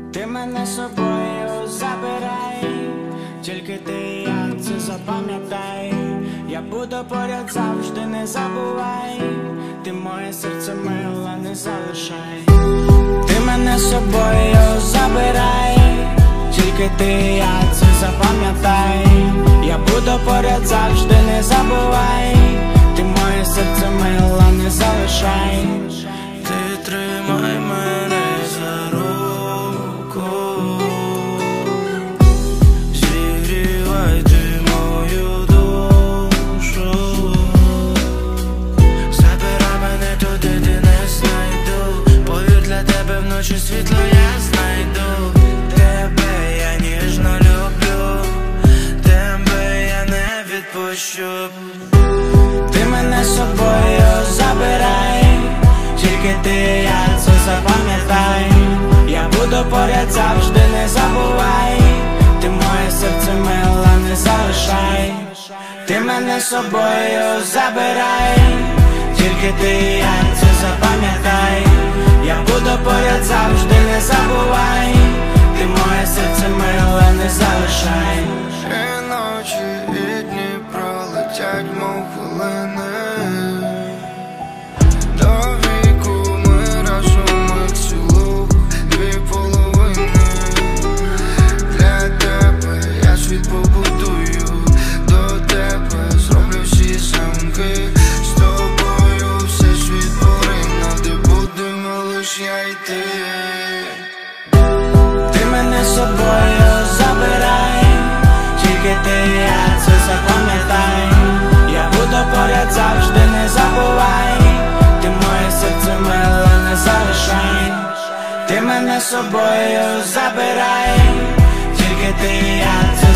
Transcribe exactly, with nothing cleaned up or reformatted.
Ти мене з собою забирай, тільки ти і я це запам'ятай. Я буду поряд завжди, не забувай. Ти моє серце мила, не залишай. Ти мене з собою забирай, тільки ти і я це запам'ятай. Я буду поряд завжди, не забувай. Ти моє серце мила, не залишай. Ти тримай мене за руку, зігрівай ти мою душу. Забирай мене туди, де не знайду. Повір, для тебе вночі світло я знайду. Тебе я ніжно люблю, тебе я не відпущу. Ти мене з собою забирай, тільки ти і я це запам'ятай. Я буду поряд завжди, не забувай. Ти моє серце мила, не залишай. Ти мене з собою забирай, тільки ти і я це запам'ятай. Я буду поряд завжди, не забувай. Ти моє серце мила, не залишай. І ночі, і дні пролетять, мов хвилини. Ти мене з собою забирай, тільки ти і я це запам'ятай. Я буду поряд завжди, не забувай. Ти моє серце мила, не залишай. Ти мене з собою забирай, тільки ти і я це